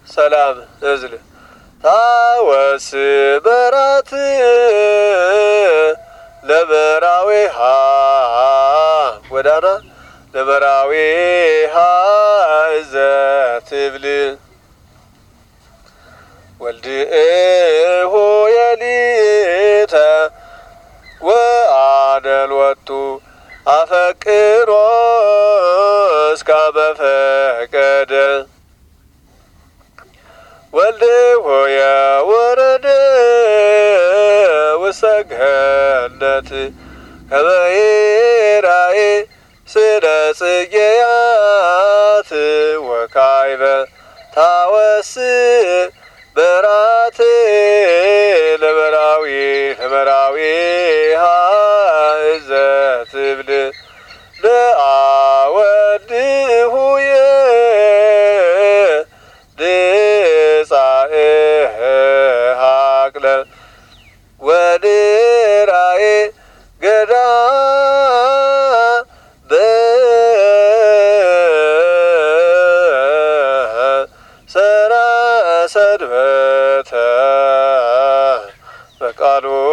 ሰላም እዝል ታወስ በራት ለበራዊሃ ጎዳና ለበራዊሃ ዘትብል ወልድሁ የሊተ ወአደልወቱ አፈቅሮ እስከ በፈቀደ ወልድሁ የወረደ ውሰገነት ከመይራኤ ስነ ጽጌያት ወካይበ ታወስ በራት ለበራዊ ዘትብል ለአወድሁየ ድጻኤ ሀቅለ ወድራኤ ገዳ ሰራ ሰድበተ በቃሉ